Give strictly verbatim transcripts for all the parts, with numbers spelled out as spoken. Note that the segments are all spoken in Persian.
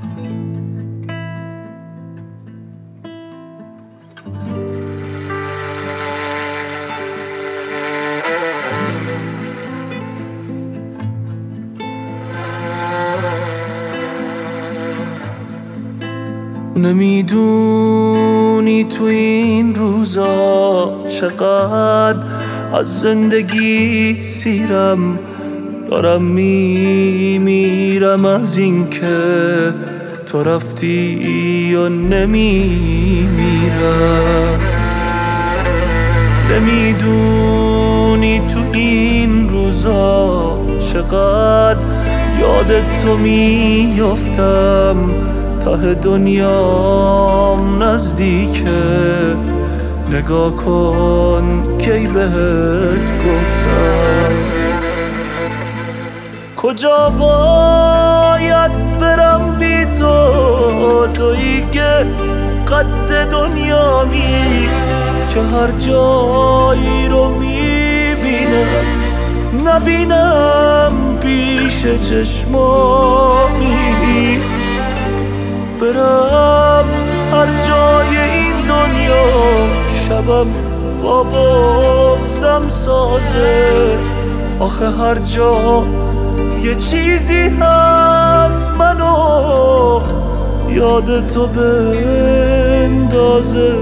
نمیدونی تو این روزا چقدر از زندگی سیرم، دارم میمیرم از این که تو رفتی و نمیمیرم. نمیدونی تو این روزا چقدر یاد تو میافتم، ته دنیام نزدیکه، نگاه کن کی بهت گفتم. کجا باید برم بی تو، تویی که قد دنیامی، که هر جایی رو میبینم نبینم پیش چشمامی. برم هر جای این دنیا شبم با بغض دم سازه، آخه هر جا یه چیزی هست منو یاد تو بندازه.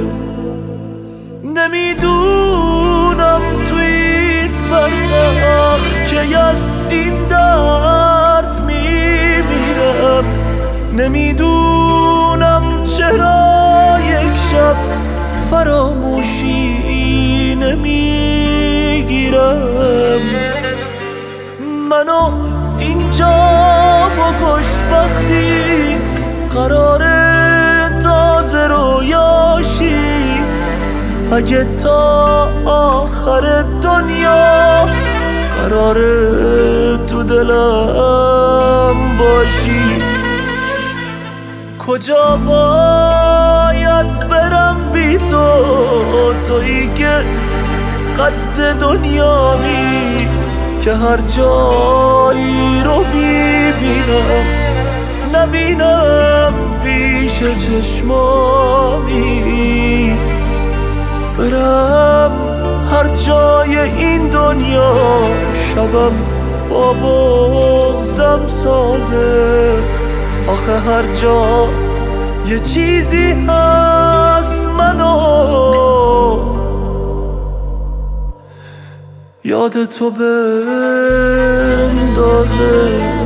نمیدونم تو این برزخ که از این درد میمیرم، نمیدونم چرا یک شب فراموشی نمیگیرم. منو اینجا بکش وقتی قراره تازه رویاشی، اگه تا آخر دنیا قراره تو دلم باشی. کجا باید برم بی تو، تویی که قد دنیامی، که هر جایی رو میبینم نبینم پیش چشمامی. برم هر جای این دنیا شبم با بغض دم سازه، آخه هر جا یه چیزی هست منو یاد تو بندازه.